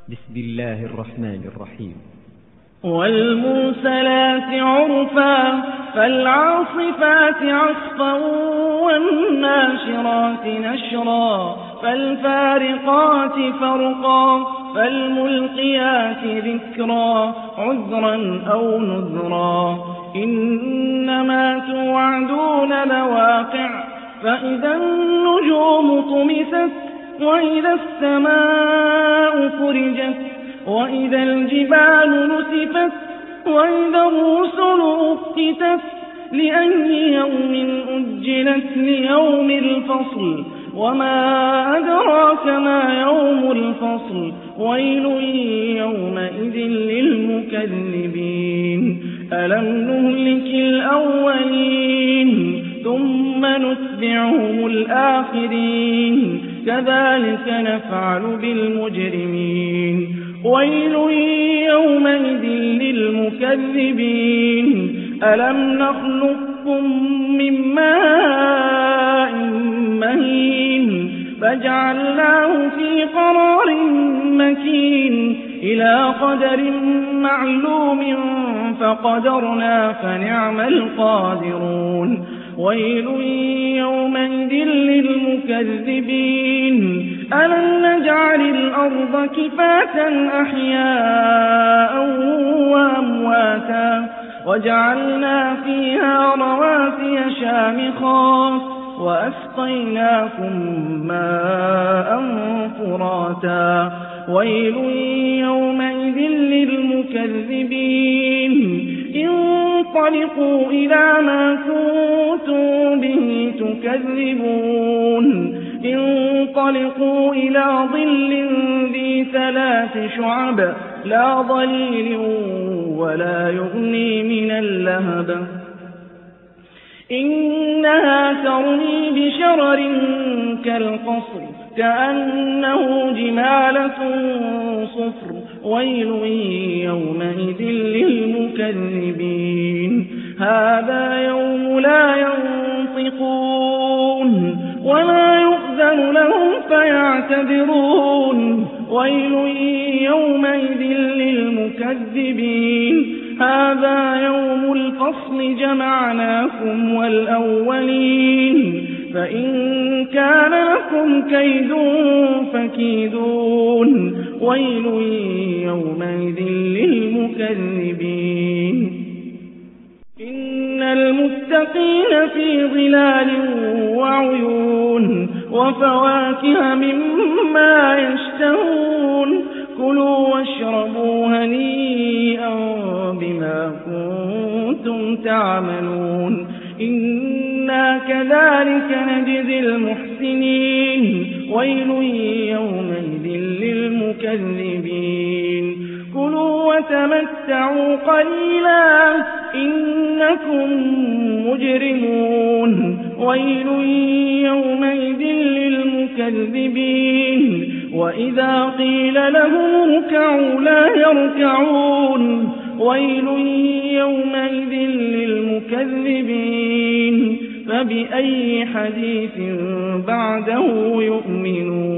بسم الله الرحمن الرحيم. والمرسلات عرفا فالعاصفات عصفا والناشرات نشرا فالفارقات فرقا فالملقيات ذكرا عذرا أو نذرا إنما توعدون لواقع فإذا النجوم طمست وإذا السماء فرجت وإذا الجبال نسفت وإذا الرسل أقتت لأي يوم أجلت ليوم الفصل وما أدراك ما يوم الفصل ويل يومئذ للمكذبين ألم نهلك الأولين ثم نتبعهم الآخرين كذلك نفعل بالمجرمين ويل يومئذ للمكذبين ألم نخلقكم من ماء مهين فجعلناه في قرار مكين إلى قدر معلوم فقدرنا فنعم القادرون ويل يومئذ للمكذبين ألم نجعل الأرض كفاة أحياء وأمواتا وجعلنا فيها رواسي شامخات وأسقيناكم ماء فراتا ويل يومئذ للمكذبين انطلقوا إلى ما كنتم به تكذبون انطلقوا إلى ظل ذي 3 شعب لا ظليل ولا يغني من اللهب إنها ترمي بشرر كالقصر كأنه جمالة صفر ويل يومئذ للمكذبين هذا يوم لا ينطقون ولا يؤذن لهم فيعتذرون ويل يومئذ للمكذبين هذا يوم الفصل جمعناكم والأولين فإن كان لكم كيد فكيدون ويل يومئذ للمكذبين إن المتقين في ظلال وعيون وفواكه مما يشتهون كلوا واشربوا هنيئا بما كنتم تعملون إنا كذلك نجزي المحسنين ويل يومئذ للمكذبين كلوا وتمتعوا قليلا إنكم مجرمون ويل يومئذ للمكذبين وإذا قيل لهم اركعوا لا يركعون ويل يومئذ للمكذبين فبأي حديث بعده يؤمنون